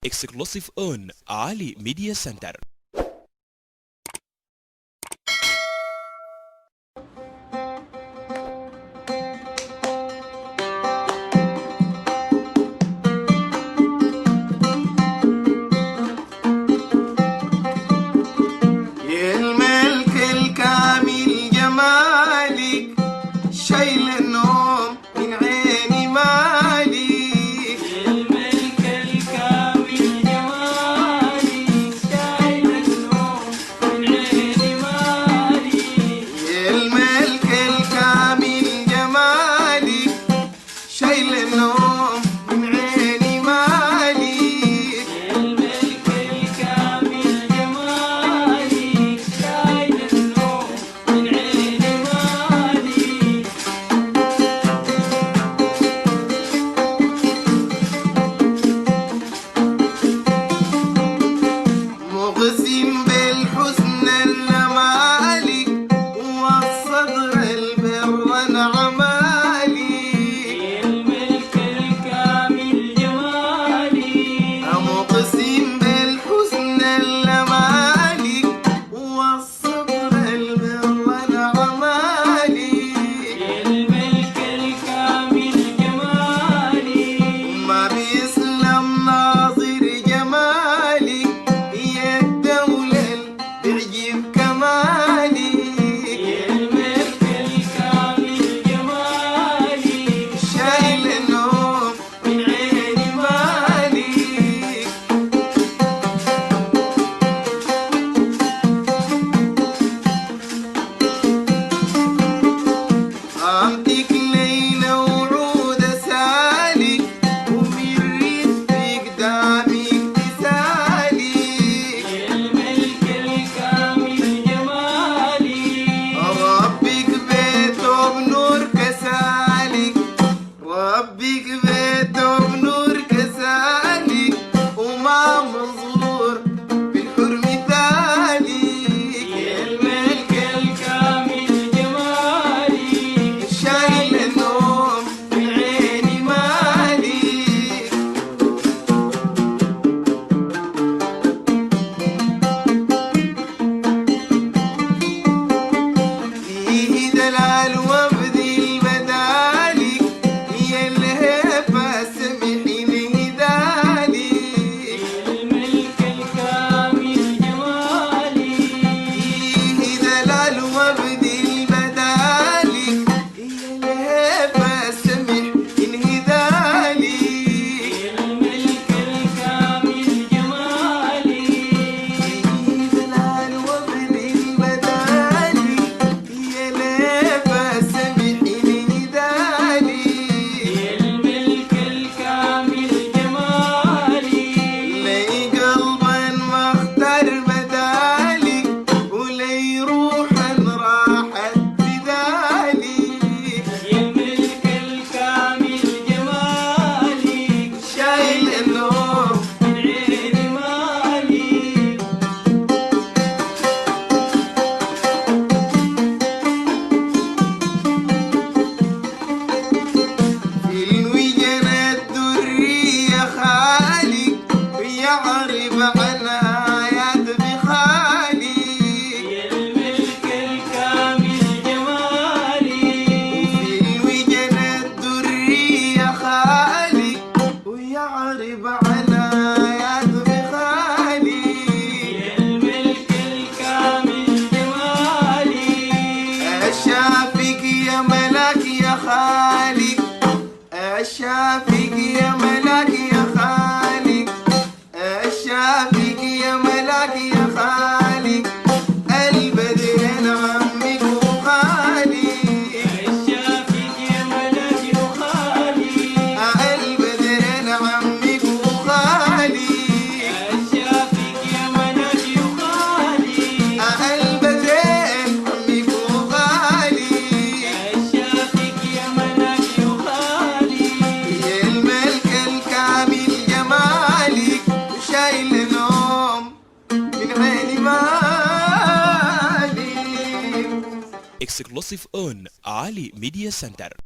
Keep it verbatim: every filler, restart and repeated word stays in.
Exclusive on Ali Media Center. شايل النوم من عيني مالي، الملك الكامل جمالي، شايل النوم من عيني مالي. الملك الكامل جمالي، شايل النوم من عيني مالي. الملك الكامل جمالي، شايل النوم من عيني مالي. مقسم بالحسن النمالي، والصدر البر نعمالي. الملك الكامل جمالي، مقسم بالحسن النمالي، والصدر البر نعمالي. الملك الكامل جمالي، ما بيسلم ناظر جمالي، هي الدولة بيعجب كمالي. الملك الكامل جمالي، شايل النوم من عيني مالي. قامتك ليلة وعود سالي، ومن ريتك قدامك تسالي. الملك الكامل جمالي. ربك بيته بنور كسالك، ربك بيته بنور كسالك، وما منظور بالحرم ثالك. الملك الكامل جمالي، شايل النوم من عيني مالي. فيه دلال وابذي البدالي، هي الهيبة سمحين هدالي. الملك الكامل جمالي، فيه دلال وابذي البدالي، هي الهيبة سمحين هدالي. الملك الكامل جمالي. فيه دلال وابذي البدالي، هي الهيبة سمحين هدالي. الملك الكامل جمالي. لي قلبا ما اختار بدالي، ولي روحا راحت بدالي. الملك الكامل جمالي، شايل النوم من عيني مالي. في الوجن الدرية خالي، ويعرف عن آيات بخالي. الملك الكامل جمالي. في الوجن الدرية خالي، ويعرف عن آيات بخالي. الملك الكامل جمالي. الشافق يا ملاك يا خالق، الشافق يا ملاك يا خالق، الشافق يا ملاك يا خالق. البدر عمك وخالي، الشافق يا ملك وخالي. البدر عمك وخالي، الشافق يا ملك وخالي. البدر عمك وخالي. الشافق يا ملك وخالي. الملك الكامل جمالك، وشايل نوم من عيني مالي. Exclusive on Ali Media Center.